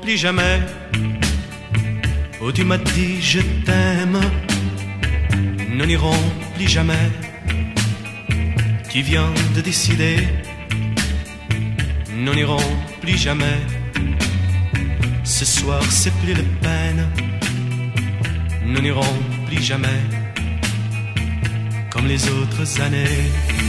plus jamais. Oh, tu m'as dit je t'aime, nous n'irons plus jamais. Tu viens de décider, nous n'irons plus jamais. Ce soir c'est plus la peine, nous n'irons plus jamais. Comme les autres années.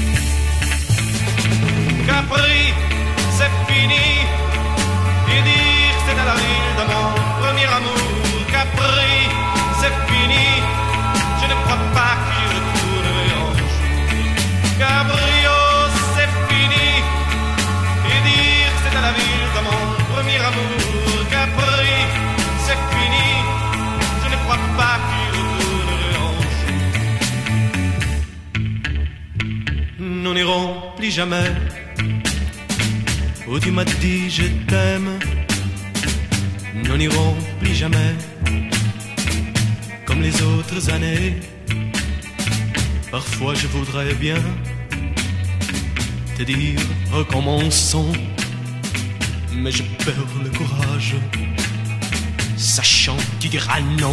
Capri, c'est fini, et dire que c'est à la ville de mon premier amour. Capri, c'est fini, je ne crois pas que j'y retournerai un jour. Capri, oh, c'est fini, et dire que c'est à la ville de mon premier amour. Capri, c'est fini, je ne crois pas que j'y retournerai un jour. Nous n'irons plus jamais. Oh, tu m'as dit je t'aime, nous n'irons plus jamais. Comme les autres années, parfois je voudrais bien te dire recommençons, mais je perds le courage, sachant que tu diras non.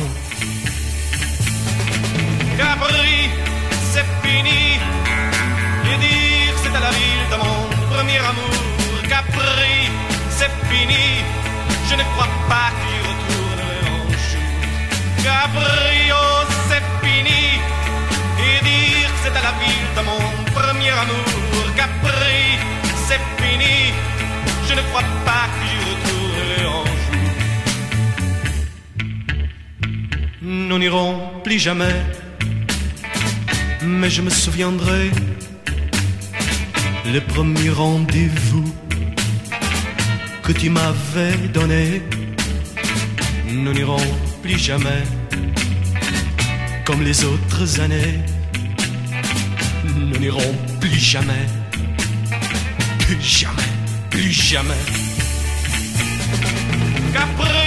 Capri, c'est fini, et dire que c'est à la ville de mon premier amour. Capri, c'est fini, je ne crois pas qu'il retournerai un jour. Capri, oh, c'est fini, et dire que c'est à la ville de mon premier amour. Capri, c'est fini, je ne crois pas qu'il retournerai un jour. Nous n'irons plus jamais, mais je me souviendrai le premier rendez-vous que tu m'avais donné. Nous n'irons plus jamais comme les autres années. Nous n'irons plus jamais, plus jamais, plus jamais. Capri,